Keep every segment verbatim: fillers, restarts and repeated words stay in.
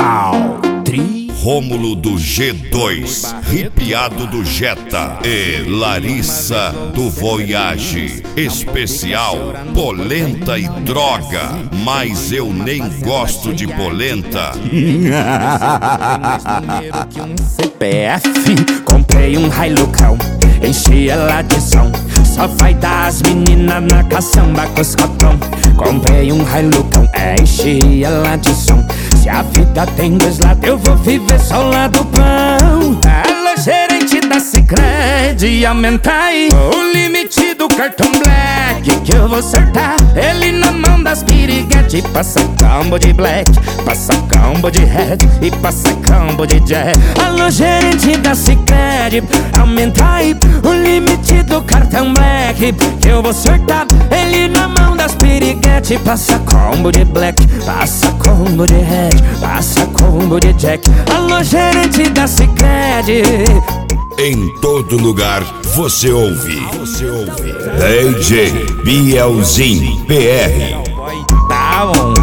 Caltri, Rômulo do G dois, Ripiado do Jetta e Larissa do Voyage. Especial polenta e droga, mas eu nem gosto de polenta. C P F, comprei um Hilucão, enchi ela de som, só vai dar as meninas na caçamba com os copão. Comprei um Hilucão, enchi ela de som, se a vida tem dois lados eu vou viver só o lado bom. Alô, gerente da Sicredi, aumenta aí o limite do cartão Black, que eu vou sortar ele na mão das piriguete. Passa combo de Black, passa combo de Red e passa combo de Jack. Alô, gerente da Sicredi, aumenta aí o limite do cartão Black, que eu vou sortar ele na mão das piriguete. Passa combo de Black, passa combo de Red, passa combo de Jack. Alô, gerente da Sicredi. Em todo lugar você ouve, você ouve D J Bielzinho P R. Down.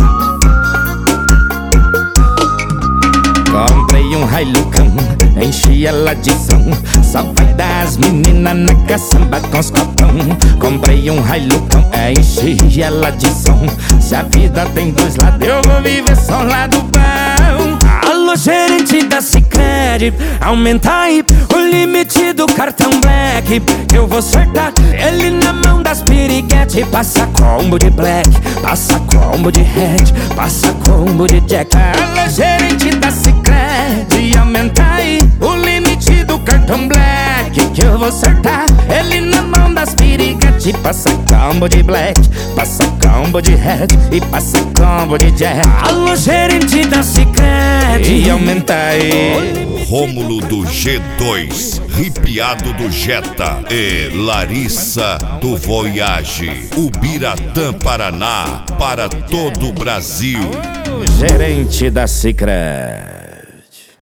Comprei um Hilucão, enchi ela de som, só vai dar as meninas na caçamba com os copão. Comprei um Hilucão, enchi ela de som, se a vida tem dois lados eu vou viver só o lado bom. Alô, gerente da Sicredi, aumenta aí o limite do cartão Black, que eu vou sortar ele na mão das piriguete. Passa combo de Black, passa combo de Red, passa combo de Jack. Alô, gerente da Sicredi, aumenta aí o limite do cartão Black, que eu vou sortar ele na mão das piriguete. Passa combo de Black, passa combo de Red e passa combo de Jack. Alô, gerente da Sicredi, aumenta aí. Rômulo do G dois, Ripiado do Jetta e Larissa do Voyage. Ubiratã, Paraná, para todo o Brasil. Gerente da Sicredi.